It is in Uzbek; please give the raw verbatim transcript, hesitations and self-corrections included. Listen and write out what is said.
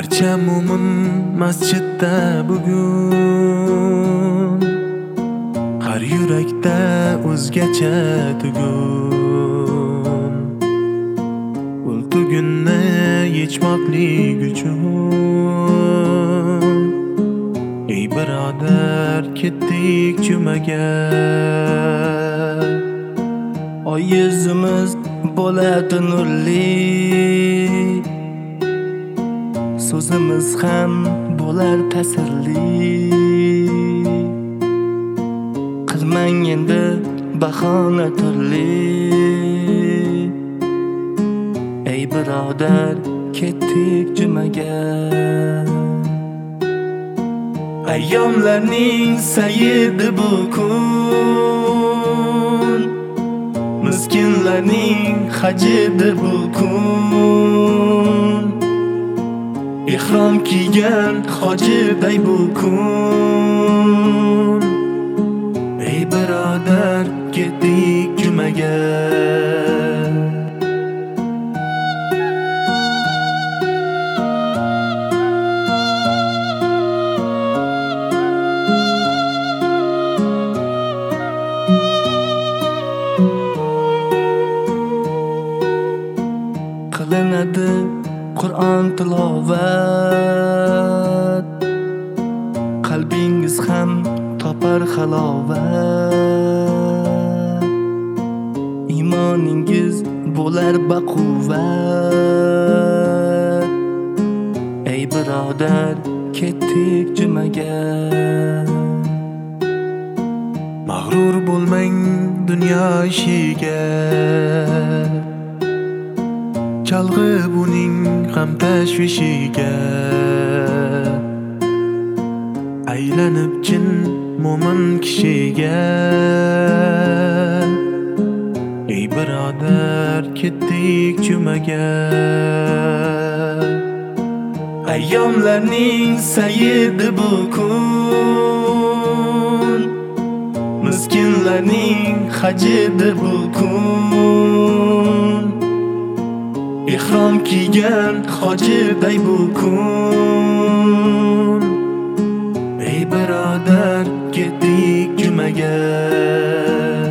Barcha mo'min masjidda bugun, har yurakda o'zgacha tugun. Ul tugunni yechmoqlik uchun, ey birodar ketdik jumaga. Oy yuzimiz bo'ladi nurli, so'zimiz ham bo'lar ta'sirli. Qilmang endi bahona turli, ey birodar ketdik jumaga. Ayyomlarning sayidi bu kun, miskinlarning hajidir bu kun. Ihrom kiygan hojiday bu kun, ey birodar ketdik jumaga. Qilinadi Qur'on tilovat, qalbingiz ham topar halovat. Iymoningiz bo'lar baquvvat, ey birodar ketdik jumaga. Mag'rur bo'lmang dunyo ishiga, chalg'ib uning g'am tashvishiga. Aylanib jin mo'min kishiga, ey birodar ketdik jumaga. Ayyomlarning sayidi bu kun, miskinlarning hajidir bu kun. Ihrom kiygan hojiday bu kun, ey birodar ketdik jumaga.